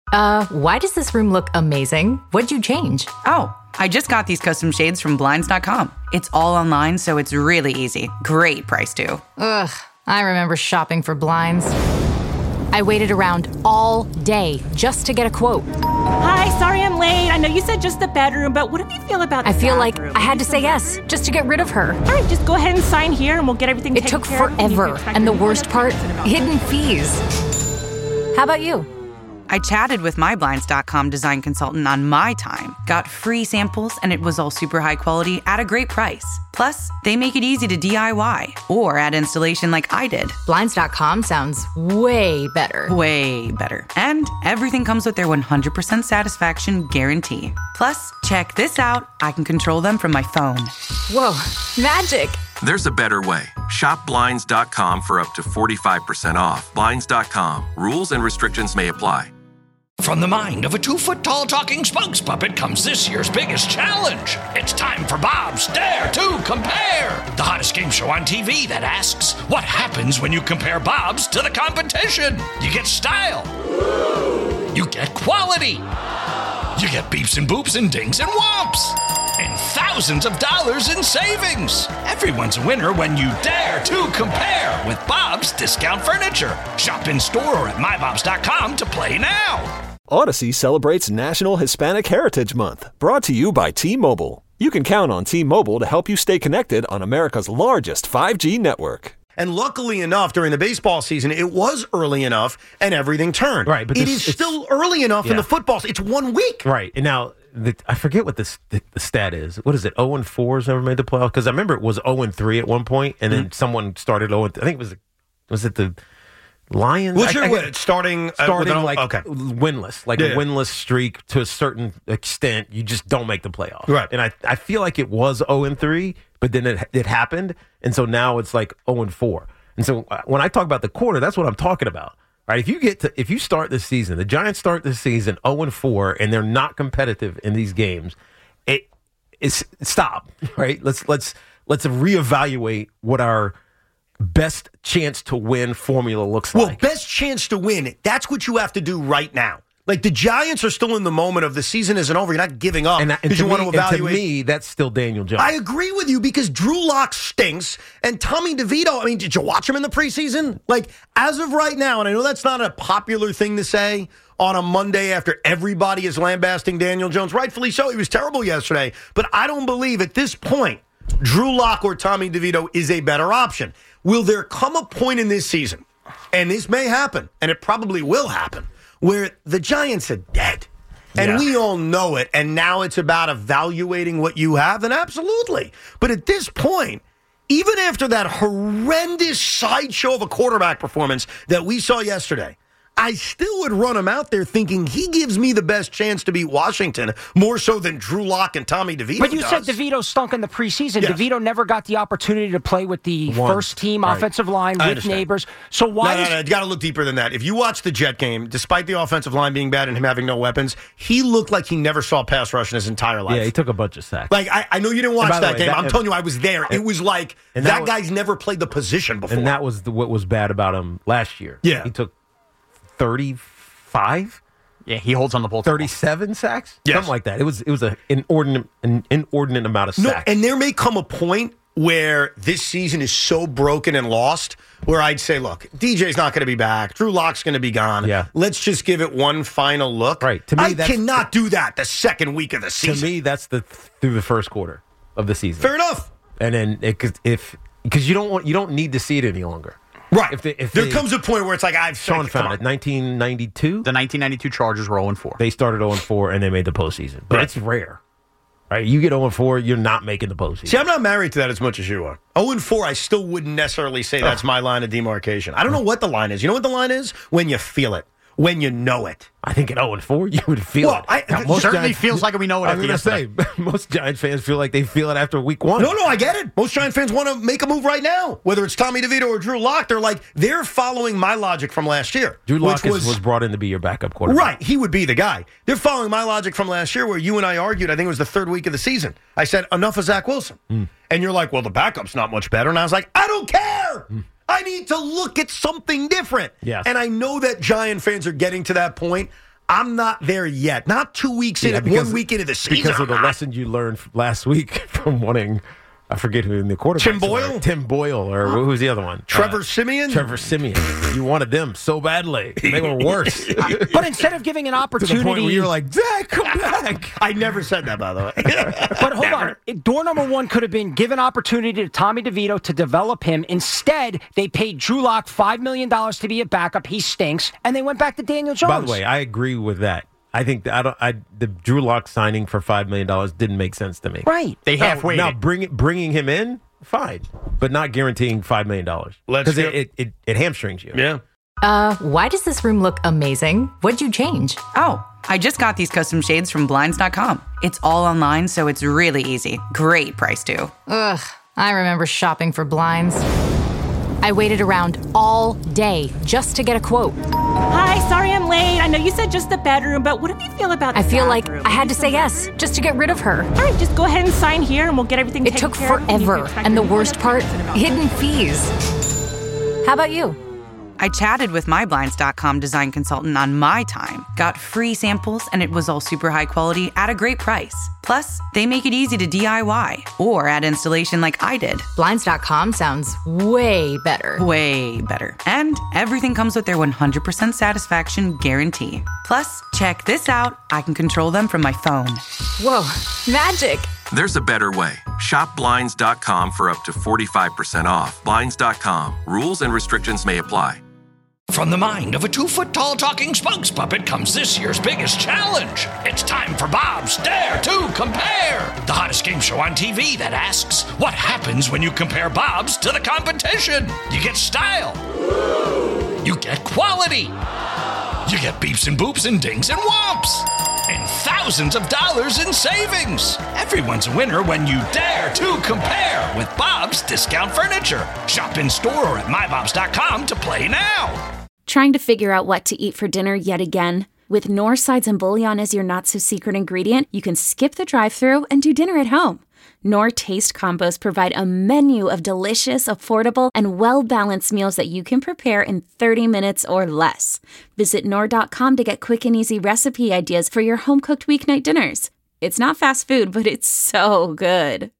Why does this room look amazing? What'd you change? Oh, I just got these custom shades from Blinds.com. It's all online, so it's really easy. Great price, too. Ugh, I remember shopping for blinds. I waited around all day just to get a quote. Hi, sorry I'm late. I know you said just the bedroom, but what do you feel about the I feel bathroom? like I had to say yes just to get rid of her. All right, just go ahead and sign here and we'll get everything It taken took care of. forever, and the worst part, hidden fees. How about you? I chatted with my Blinds.com design consultant on my time, got free samples, and it was all super high quality at a great price. Plus, they make it easy to DIY or add installation like I did. Blinds.com sounds way better. Way better. And everything comes with their 100% satisfaction guarantee. Plus, check this out. I can control them from my phone. Whoa, magic. There's a better way. Shop Blinds.com for up to 45% off. Blinds.com. Rules and restrictions may apply. From the mind of a 2-foot-tall talking spokes puppet comes this year's biggest challenge. It's time for Bob's Dare to Compare, the hottest game show on TV that asks, what happens when you compare Bob's to the competition? You get style. You get quality. You get beeps and boops and dings and whomps. And thousands of dollars in savings. Everyone's a winner when you dare to compare with Bob's Discount Furniture. Shop in store or at mybobs.com to play now. Odyssey celebrates National Hispanic Heritage Month, brought to you by T-Mobile. You can count on T-Mobile to help you stay connected on America's largest 5G network. And luckily enough, during the baseball season, it was early enough and everything turned. Right, but it is still early enough in the football. It's 1 week. Right, and now I forget what the stat is. What is it? 0-4's never made the playoffs? Because I remember it was 0-3 at one point, and then someone started 0. I think it was it the Lions? What's your starting like winless, like a winless streak to a certain extent. You just don't make the playoffs, right? And I feel like it was 0-3, but then it happened, and so now it's like 0-4. And so when I talk about the quarter, that's what I'm talking about. Right, if you start this season, the Giants start this season 0-4, and they're not competitive in these games, it's stop. Right, let's reevaluate what our best chance to win formula looks like. Well, best chance to win, that's what you have to do right now. Like, the Giants are still in the moment of the season isn't over. You're not giving up because you want to evaluate. And to me, that's still Daniel Jones. I agree with you because Drew Lock stinks. And Tommy DeVito, I mean, did you watch him in the preseason? Like, as of right now, and I know that's not a popular thing to say on a Monday after everybody is lambasting Daniel Jones. Rightfully so. He was terrible yesterday. But I don't believe at this point Drew Lock or Tommy DeVito is a better option. Will there come a point in this season, and this may happen, and it probably will happen, where the Giants are dead? And we all know it, and now it's about evaluating what you have, and absolutely. But at this point, even after that horrendous sideshow of a quarterback performance that we saw yesterday, I still would run him out there thinking he gives me the best chance to beat Washington, more so than Drew Lock and Tommy DeVito But you does. said DeVito stunk in the preseason. Yes. DeVito never got the opportunity to play with the first-team offensive line with Neighbors. So why No, you got to look deeper than that. If you watch the Jet game, despite the offensive line being bad and him having no weapons, he looked like he never saw pass rush in his entire life. Yeah, he took a bunch of sacks. Like, I know you didn't watch that game. I'm telling you, I was there. It was like that guy's never played the position before. And that was what was bad about him last year. Yeah. He took 35? Yeah, he holds on the ball. 37 sacks? Yes. Something like that. It was an inordinate amount of sacks. And there may come a point where this season is so broken and lost where I'd say, look, DJ's not going to be back. Drew Lock's going to be gone. Yeah. Let's just give it one final look. Right. To me, I cannot do that the second week of the season. To me, that's through the first quarter of the season. Fair enough. And then because you don't need to see it any longer. Right. If there comes a point where it's like, Sean found it. 1992? The 1992 Chargers were 0-4. They started 0-4, and they made the postseason. But it's rare. Right? You get 0-4, you're not making the postseason. See, I'm not married to that as much as you are. 0-4, I still wouldn't necessarily say that's my line of demarcation. I don't know what the line is. You know what the line is? When you feel it. When you know it. I think at 0-4, you would feel it. It certainly feels like we know it. I was going to say, most Giants fans feel like they feel it after week one. No, I get it. Most Giant fans want to make a move right now. Whether it's Tommy DeVito or Drew Lock, they're following my logic from last year. Drew Lock was brought in to be your backup quarterback. Right, he would be the guy. They're following my logic from last year where you and I argued, I think it was the third week of the season. I said, enough of Zach Wilson. And you're like, well, the backup's not much better. And I was like, I don't care. I need to look at something different. Yes. And I know that Giant fans are getting to that point. I'm not there yet. Not 2 weeks in, 1 week into the season. Because of the lesson you learned last week from wanting, I forget who in the quarterback. Tim Boyle? Tim Boyle, or who's the other one? Trevor Siemian? Trevor Siemian. You wanted them so badly. They were worse. But instead of giving an opportunity... To the point where you were like, Dak, come back. I never said that, by the way. But hold on. Door number one could have been give an opportunity to Tommy DeVito to develop him. Instead, they paid Drew Lock $5 million to be a backup. He stinks. And they went back to Daniel Jones. By the way, I agree with that. I think the Drew Lock signing for $5 million didn't make sense to me. Right. They halfway. Now, bringing him in, fine. But not guaranteeing $5 million. Because it hamstrings you. Yeah. Why does this room look amazing? What'd you change? Oh, I just got these custom shades from Blinds.com. It's all online, so it's really easy. Great price, too. Ugh, I remember shopping for blinds. I waited around all day just to get a quote. Hi, sorry I'm late. I know you said just the bedroom, but what do you feel about the I feel bathroom? like I had to say yes just to get rid of her. All right, just go ahead and sign here and we'll get everything It taken took care of. forever, and the worst part, hidden fees. How about you? I chatted with my Blinds.com design consultant on my time, got free samples, and it was all super high quality at a great price. Plus, they make it easy to DIY or add installation like I did. Blinds.com sounds way better. Way better. And everything comes with their 100% satisfaction guarantee. Plus, check this out. I can control them from my phone. Whoa, magic. There's a better way. Shop Blinds.com for up to 45% off. Blinds.com. Rules and restrictions may apply. From the mind of a 2-foot-tall talking spokes puppet comes this year's biggest challenge. It's time for Bob's Dare to Compare, the hottest game show on TV that asks, what happens when you compare Bob's to the competition? You get style. You get quality. You get beeps and boops and dings and whomps. And thousands of dollars in savings. Everyone's a winner when you dare to compare with Bob's Discount Furniture. Shop in store or at mybobs.com to play now. Trying to figure out what to eat for dinner yet again? With Knorr sides and bouillon as your not-so-secret ingredient, you can skip the drive-thru and do dinner at home. Knorr Taste Combos provide a menu of delicious, affordable, and well-balanced meals that you can prepare in 30 minutes or less. Visit Knorr.com to get quick and easy recipe ideas for your home-cooked weeknight dinners. It's not fast food, but it's so good.